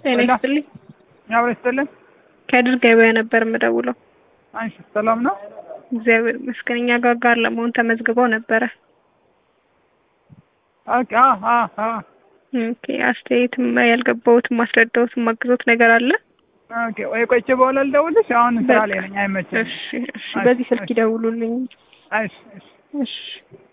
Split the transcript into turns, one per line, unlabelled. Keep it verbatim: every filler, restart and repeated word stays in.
ጤና ይስጥልኝ።
ያው ይስጥልኝ።
ከድር ገበያ ነበር የምደውለው።
አንቺ ሰላም ነው?
እግዚአብሔር ይመስገን። እኛ ጋር ጋር ለመሆን ተመዝግበው ነበረ።
ኦኬ አ አ አ
ኦኬ። አስተያየትም ያልገባሁትም ማስረዳሁትም ማግዞት ነገር አለ?
ኦኬ። ወይ ቆይቼ በኋላ ልደውልሽ። አሁን ስራ ላይ ነኝ፣ አይመችም።
እሺ፣ እሺ። በዚህ ስልክ ይደውሉልኝ።
እሺ፣ እሺ።
እሺ።